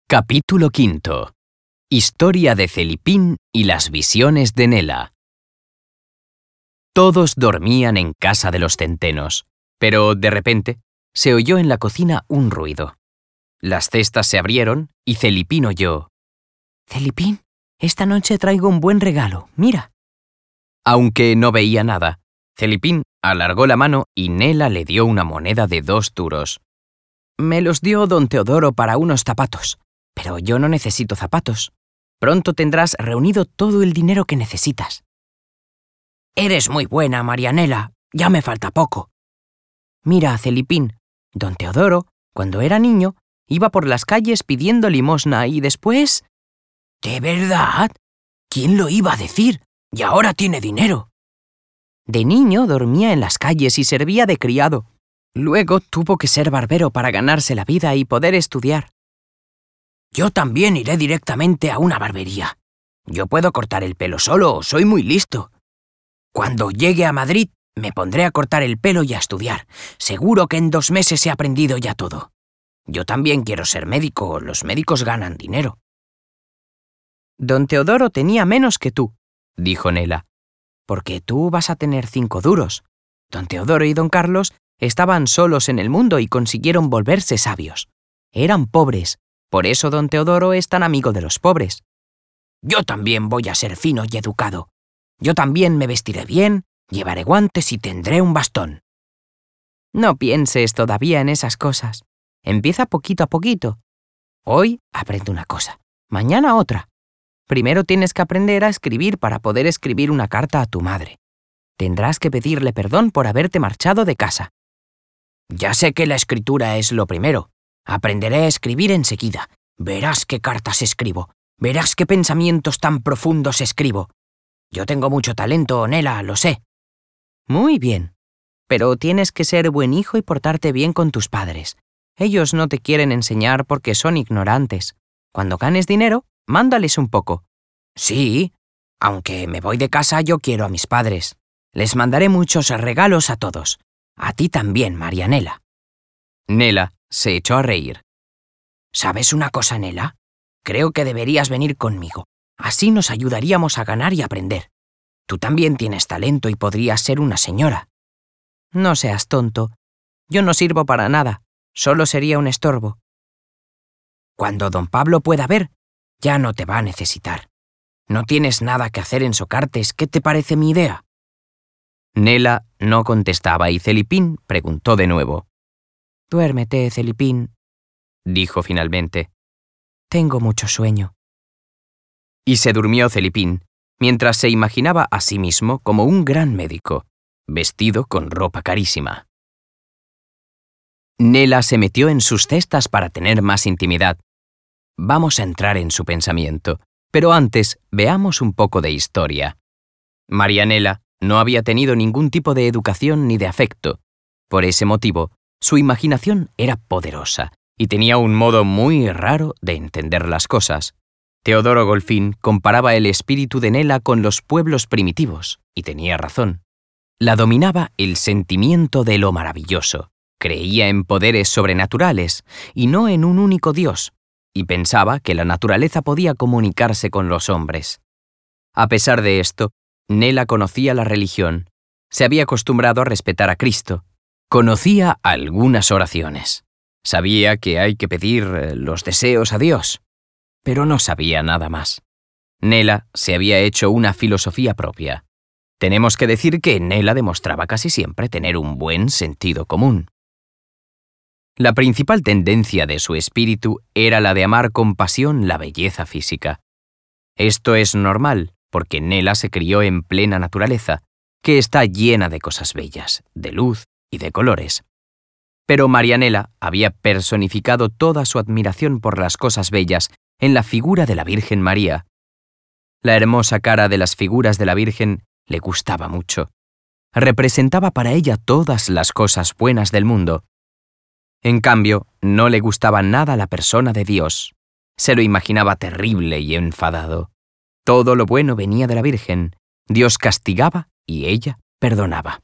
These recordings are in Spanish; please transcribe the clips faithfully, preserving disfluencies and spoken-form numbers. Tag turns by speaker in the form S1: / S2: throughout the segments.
S1: Capítulo quinto. Historia de Celipín y las visiones de Nela. Todos dormían en casa de los centenos, pero de repente se oyó en la cocina un ruido. Las cestas se abrieron y Celipín oyó:
S2: «Celipín, esta noche traigo un buen regalo, mira».
S1: Aunque no veía nada, Celipín alargó la mano y Nela le dio una moneda de dos duros.
S2: «Me los dio don Teodoro para unos zapatos, pero yo no necesito zapatos. Pronto tendrás reunido todo el dinero que necesitas». «Eres muy buena, Marianela, ya me falta poco». «Mira, Celipín, don Teodoro, cuando era niño, iba por las calles pidiendo limosna y después...»
S3: ¿De verdad? ¿Quién lo iba a decir? Y ahora tiene dinero.
S2: «De niño dormía en las calles y servía de criado. Luego tuvo que ser barbero para ganarse la vida y poder estudiar».
S3: «Yo también iré directamente a una barbería. Yo puedo cortar el pelo solo, soy muy listo. Cuando llegue a Madrid, me pondré a cortar el pelo y a estudiar. Seguro que en dos meses he aprendido ya todo. Yo también quiero ser médico, los médicos ganan dinero».
S2: «Don Teodoro tenía menos que tú», dijo Nela, «porque tú vas a tener cinco duros. Don Teodoro y don Carlos estaban solos en el mundo y consiguieron volverse sabios. Eran pobres, por eso don Teodoro es tan amigo de los pobres».
S3: «Yo también voy a ser fino y educado. Yo también me vestiré bien, llevaré guantes y tendré un bastón».
S2: «No pienses todavía en esas cosas. Empieza poquito a poquito. Hoy aprende una cosa, mañana otra. Primero tienes que aprender a escribir para poder escribir una carta a tu madre. Tendrás que pedirle perdón por haberte marchado de casa».
S3: «Ya sé que la escritura es lo primero. Aprenderé a escribir enseguida. Verás qué cartas escribo. Verás qué pensamientos tan profundos escribo. Yo tengo mucho talento, Nela, lo sé».
S2: «Muy bien. Pero tienes que ser buen hijo y portarte bien con tus padres. Ellos no te quieren enseñar porque son ignorantes. Cuando ganes dinero, mándales un poco».
S3: «Sí, aunque me voy de casa yo quiero a mis padres. Les mandaré muchos regalos a todos. A ti también, Marianela».
S1: Nela se echó a reír.
S3: «¿Sabes una cosa, Nela? Creo que deberías venir conmigo. Así nos ayudaríamos a ganar y aprender. Tú también tienes talento y podrías ser una señora».
S2: «No seas tonto. Yo no sirvo para nada. Solo sería un estorbo».
S3: «Cuando don Pablo pueda ver, ya no te va a necesitar. No tienes nada que hacer en Socartes. ¿Qué te parece mi idea?»
S1: Nela no contestaba y Celipín preguntó de nuevo.
S2: «Duérmete, Celipín»,
S1: dijo finalmente.
S2: «Tengo mucho sueño».
S1: Y se durmió Celipín, mientras se imaginaba a sí mismo como un gran médico, vestido con ropa carísima. Nela se metió en sus cestas para tener más intimidad. Vamos a entrar en su pensamiento, pero antes veamos un poco de historia. Marianela no había tenido ningún tipo de educación ni de afecto. Por ese motivo, su imaginación era poderosa y tenía un modo muy raro de entender las cosas. Teodoro Golfín comparaba el espíritu de Nela con los pueblos primitivos, y tenía razón. La dominaba el sentimiento de lo maravilloso. Creía en poderes sobrenaturales y no en un único Dios, y pensaba que la naturaleza podía comunicarse con los hombres. A pesar de esto, Nela conocía la religión, se había acostumbrado a respetar a Cristo, conocía algunas oraciones, sabía que hay que pedir los deseos a Dios, pero no sabía nada más. Nela se había hecho una filosofía propia. Tenemos que decir que Nela demostraba casi siempre tener un buen sentido común. La principal tendencia de su espíritu era la de amar con pasión la belleza física. Esto es normal, porque Nela se crió en plena naturaleza, que está llena de cosas bellas, de luz y de colores. Pero Marianela había personificado toda su admiración por las cosas bellas en la figura de la Virgen María. La hermosa cara de las figuras de la Virgen le gustaba mucho. Representaba para ella todas las cosas buenas del mundo. En cambio, no le gustaba nada la persona de Dios. Se lo imaginaba terrible y enfadado. Todo lo bueno venía de la Virgen. Dios castigaba y ella perdonaba.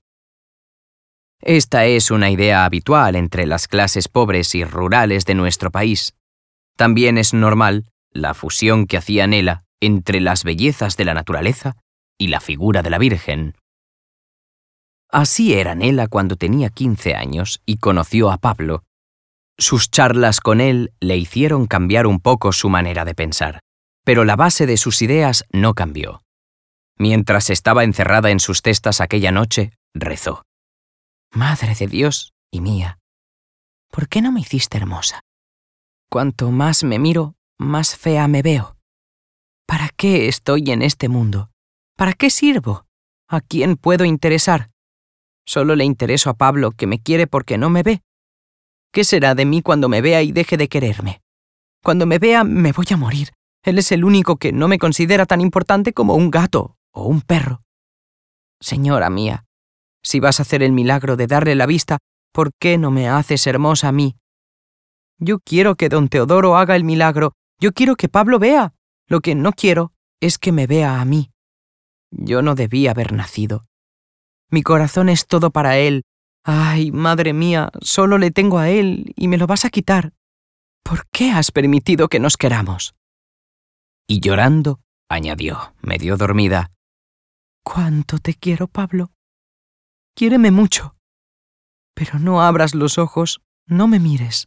S1: Esta es una idea habitual entre las clases pobres y rurales de nuestro país. También es normal la fusión que hacía Nela entre las bellezas de la naturaleza y la figura de la Virgen. Así era Nela cuando tenía quince años y conoció a Pablo. Sus charlas con él le hicieron cambiar un poco su manera de pensar, pero la base de sus ideas no cambió. Mientras estaba encerrada en sus cestas aquella noche, rezó:
S2: Madre de Dios y mía, ¿por qué no me hiciste hermosa? Cuanto más me miro, más fea me veo. ¿Para qué estoy en este mundo? ¿Para qué sirvo? ¿A quién puedo interesar? Solo le intereso a Pablo, que me quiere porque no me ve. ¿Qué será de mí cuando me vea y deje de quererme? Cuando me vea, me voy a morir. Él es el único que no me considera tan importante como un gato o un perro. Señora mía, si vas a hacer el milagro de darle la vista, ¿por qué no me haces hermosa a mí? Yo quiero que don Teodoro haga el milagro. Yo quiero que Pablo vea. Lo que no quiero es que me vea a mí. Yo no debía haber nacido. Mi corazón es todo para él. Ay, madre mía, solo le tengo a él y me lo vas a quitar. ¿Por qué has permitido que nos queramos?
S1: Y llorando, añadió, medio dormida:
S2: ¿Cuánto te quiero, Pablo? Quiéreme mucho. Pero no abras los ojos, no me mires.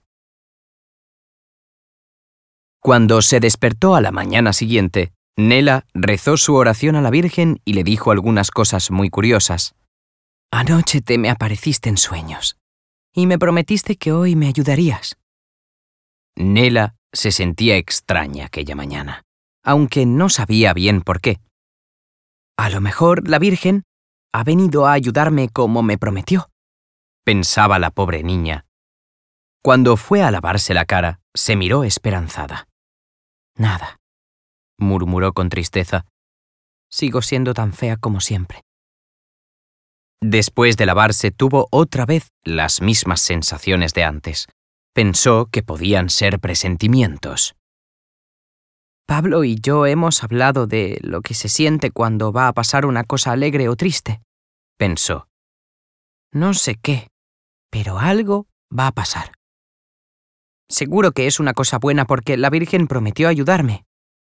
S1: Cuando se despertó a la mañana siguiente, Nela rezó su oración a la Virgen y le dijo algunas cosas muy curiosas.
S2: Anoche te me apareciste en sueños y me prometiste que hoy me ayudarías.
S1: Nela se sentía extraña aquella mañana, aunque no sabía bien por qué.
S2: A lo mejor la Virgen ha venido a ayudarme como me prometió,
S1: pensaba la pobre niña. Cuando fue a lavarse la cara, se miró esperanzada.
S2: Nada,
S1: murmuró con tristeza.
S2: Sigo siendo tan fea como siempre.
S1: Después de lavarse, tuvo otra vez las mismas sensaciones de antes. Pensó que podían ser presentimientos.
S2: Pablo y yo hemos hablado de lo que se siente cuando va a pasar una cosa alegre o triste,
S1: pensó.
S2: No sé qué, pero algo va a pasar. Seguro que es una cosa buena porque la Virgen prometió ayudarme.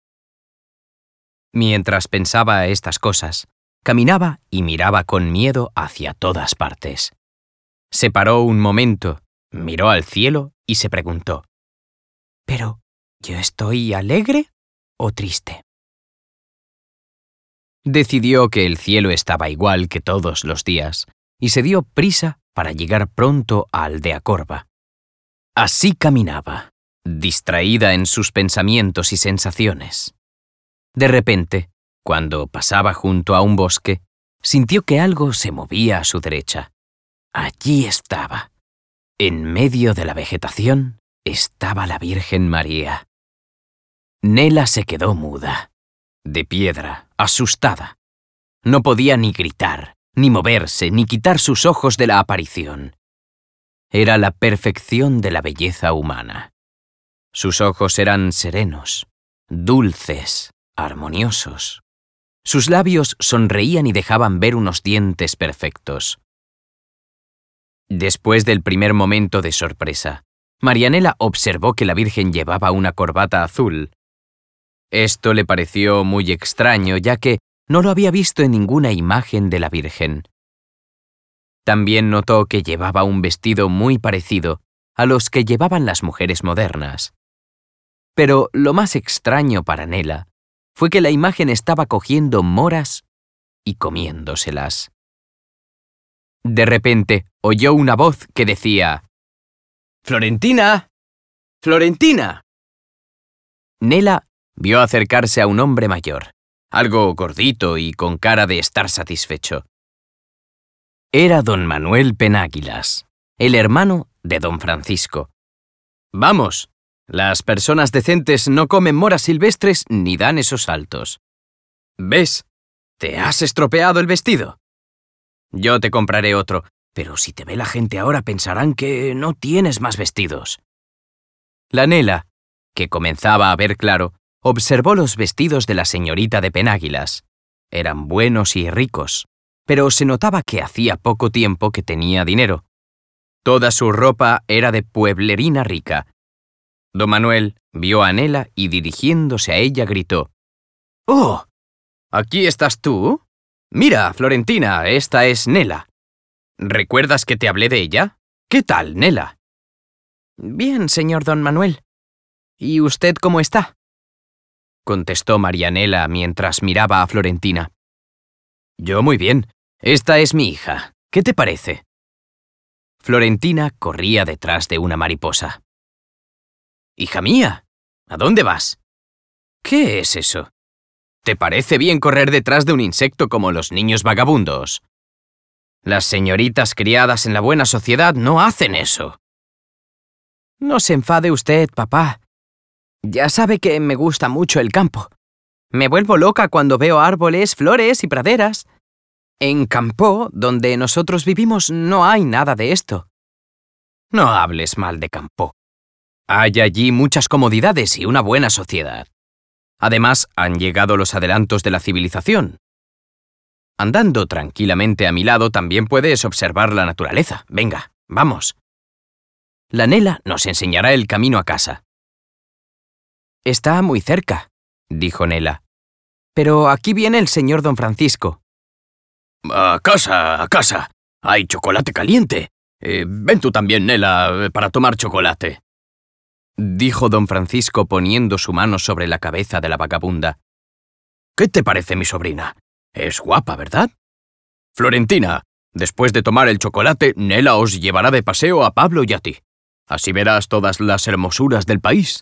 S1: Mientras pensaba estas cosas, caminaba y miraba con miedo hacia todas partes. Se paró un momento, miró al cielo y se preguntó:
S2: ¿Pero yo estoy alegre o triste?
S1: Decidió que el cielo estaba igual que todos los días y se dio prisa para llegar pronto a Aldeacorba. Así caminaba, distraída en sus pensamientos y sensaciones. De repente, cuando pasaba junto a un bosque, sintió que algo se movía a su derecha. Allí estaba. En medio de la vegetación estaba la Virgen María. Nela se quedó muda, de piedra, asustada. No podía ni gritar, ni moverse, ni quitar sus ojos de la aparición. Era la perfección de la belleza humana. Sus ojos eran serenos, dulces, armoniosos. Sus labios sonreían y dejaban ver unos dientes perfectos. Después del primer momento de sorpresa, Marianela observó que la Virgen llevaba una corbata azul. Esto le pareció muy extraño, ya que no lo había visto en ninguna imagen de la Virgen. También notó que llevaba un vestido muy parecido a los que llevaban las mujeres modernas. Pero lo más extraño para Nela fue que la imagen estaba cogiendo moras y comiéndoselas. De repente oyó una voz que decía: «¡Florentina! ¡Florentina!». Nela vio acercarse a un hombre mayor, algo gordito y con cara de estar satisfecho. Era don Manuel Penáguilas, el hermano de don Francisco. «Vamos, las personas decentes no comen moras silvestres ni dan esos saltos. ¿Ves? ¿Te has estropeado el vestido? Yo te compraré otro, pero si te ve la gente ahora pensarán que no tienes más vestidos». La Nela, que comenzaba a ver claro, observó los vestidos de la señorita de Penáguilas. Eran buenos y ricos, pero se notaba que hacía poco tiempo que tenía dinero. Toda su ropa era de pueblerina rica. Don Manuel vio a Nela y dirigiéndose a ella gritó: «¡Oh! ¿Aquí estás tú? Mira, Florentina, esta es Nela. ¿Recuerdas que te hablé de ella? ¿Qué tal, Nela?»
S2: «Bien, señor don Manuel. ¿Y usted cómo está?»,
S1: contestó Marianela mientras miraba a Florentina. «Yo muy bien. Esta es mi hija. ¿Qué te parece?» Florentina corría detrás de una mariposa. «Hija mía, ¿a dónde vas? ¿Qué es eso? ¿Te parece bien correr detrás de un insecto como los niños vagabundos? Las señoritas criadas en la buena sociedad no hacen eso».
S2: «No se enfade usted, papá. Ya sabe que me gusta mucho el campo. Me vuelvo loca cuando veo árboles, flores y praderas. En Campo, donde nosotros vivimos, no hay nada de esto».
S1: «No hables mal de Campo. Hay allí muchas comodidades y una buena sociedad. Además, han llegado los adelantos de la civilización. Andando tranquilamente a mi lado también puedes observar la naturaleza. Venga, vamos. La Nela nos enseñará el camino a casa».
S2: «Está muy cerca», dijo Nela. «Pero aquí viene el señor don Francisco».
S1: «A casa, a casa. Hay chocolate caliente. Eh, ven tú también, Nela, para tomar chocolate», dijo don Francisco poniendo su mano sobre la cabeza de la vagabunda. «¿Qué te parece mi sobrina? Es guapa, ¿verdad? Florentina, después de tomar el chocolate, Nela os llevará de paseo a Pablo y a ti. Así verás todas las hermosuras del país».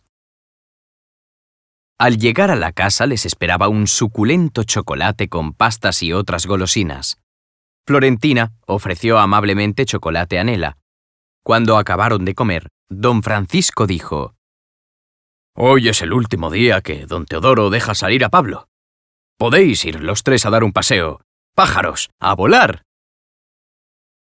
S1: Al llegar a la casa les esperaba un suculento chocolate con pastas y otras golosinas. Florentina ofreció amablemente chocolate a Nela. Cuando acabaron de comer, don Francisco dijo: «Hoy es el último día que don Teodoro deja salir a Pablo. Podéis ir los tres a dar un paseo. ¡Pájaros, a volar!».